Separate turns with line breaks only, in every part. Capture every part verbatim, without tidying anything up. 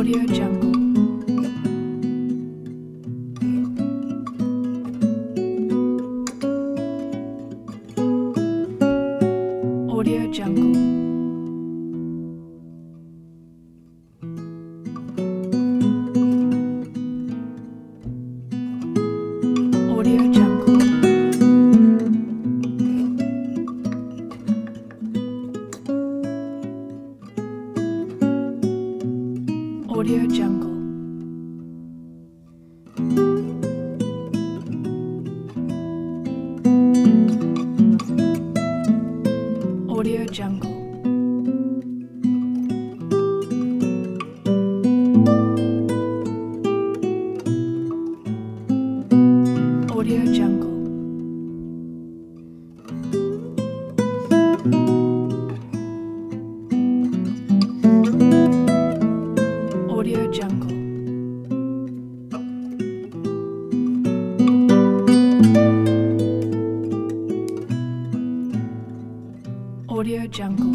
Audio Jungle. Audio Jungle. Audio Jungle. Audio Jungle. Audio Jungle. Audio Jungle. Audio Jungle. Audio Jungle.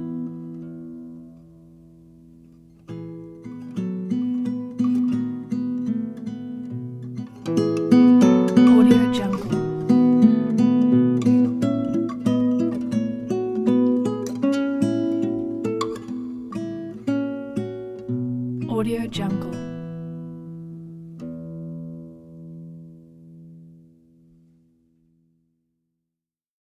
Audio Jungle. Audio Jungle.